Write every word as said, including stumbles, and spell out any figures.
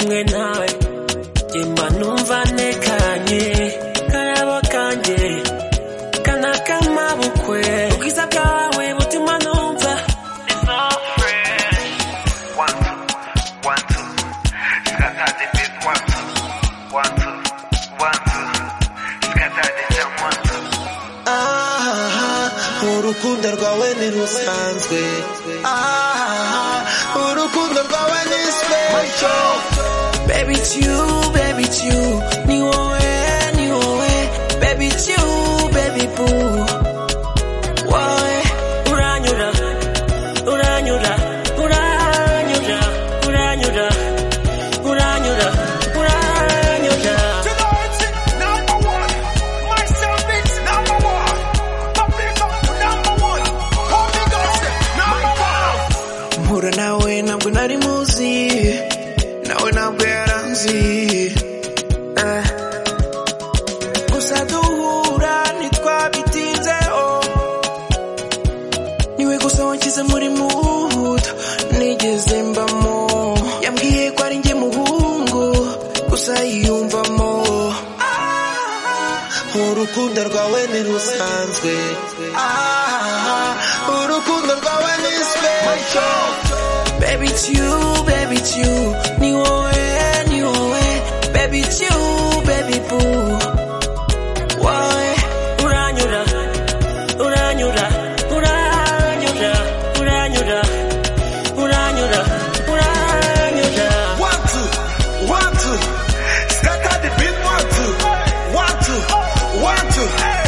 kumwe nawe Jemba numva nekanye Kayabo kanje Kanakama bukwe Ubwiza bwawe butuma numva It's all fresh. One, two, one, two. Scatter the beat, one, two. One, two, one, two. Scatter the jam, one, two. Ah, urukundo rwawe ni rusanzwe. Ah, urukundo rwawe ni special. Baby it's you, baby it's you Ni wowe, ni wowe Baby it's you, baby boo Wowe Uranyura Uranyura Uranyura Uranyura Uranyura Uranyura Number one, myself it's number one. Public number one. Homie gossip number one. Mpura nawe ntabwo nari muzi nawe ntabwo yaranzi eh. Gusa duhura ntitwabitinzeho niwe gusa wanshyize muri mood nigeze mbamo yambwiye ko ari njye muhungu gusa yiyumvamo ah, urukundo rwawe ni rusanzwe ah, urukundo rwawe ni special. Baby it's you, baby it's you Ni wowe, ni wowe Baby it's you, baby boo Wowe Uranyura Uranyura Uranyura Uranyura Uranyura Uranyura One, two, one, two. Scatter the beat, one, two. One, two, one, two.